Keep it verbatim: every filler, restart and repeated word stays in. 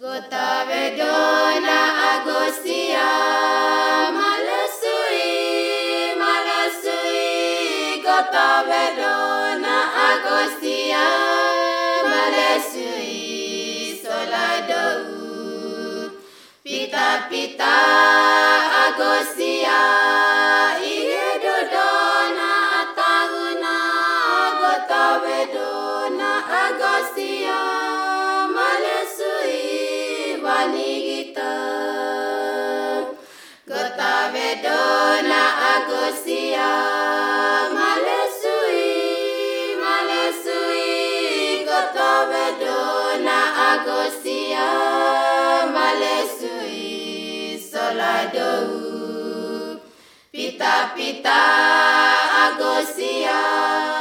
Gota vedona Agostia, malesui, malesui. Gota vedona Agostia, malesui, soladou. Pita pita Agostia, iredodona atahuna. Gota vedona Agostia, malesui, wanigita. Gota vedona Agostia, malesui, malesui. Gota vedona Agostia, malesui, soladou. Pita pita Agostia.